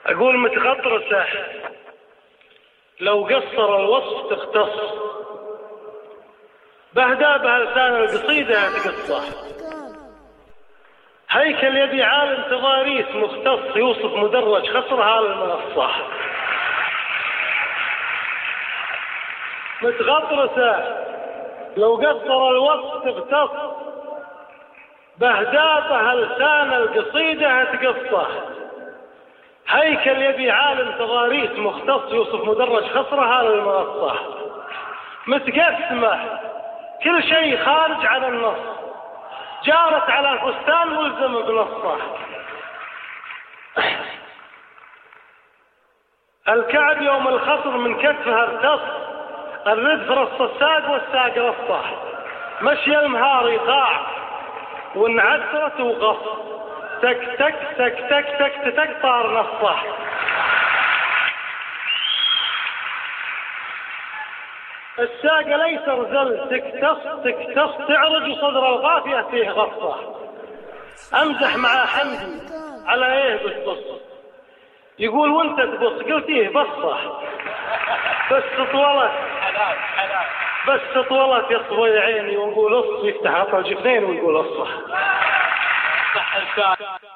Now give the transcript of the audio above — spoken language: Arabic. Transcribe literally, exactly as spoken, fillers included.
أقول متغطرسة لو قصر الوصف تختص، بهدابها لسان القصيدة تقصه. هيكل يبي عالم تضاريس مختص يوصف مدرج خصرها للمنصة. متغطرسة لو قصر الوصف تختص، بهدابها لسان القصيدة تقصه. هيكل يبي عالم تضاريس مختص يوصف مدرج خصرها للمنصة. متقسمة كل شيء خارج عن النص، جارت على الفستان ملزم بنصه. الكعب يوم الخصر من كتفها ارتص، الردف رص الساق والساق رصه. مشي المهار يطاع وانعسرت وغص، تك تك تك تك تك تك طار نصه. الساق ليس رزل تكتص تكتص تعرج وصدر القافية فيه غصة. أمزح مع حمدي على ايه بتبص، يقول وانت تبص، قلت ايه بصة بس طولت بس طولت يصبي عيني ونقول اص، يفتح عطى الجفنين ويقول اصه.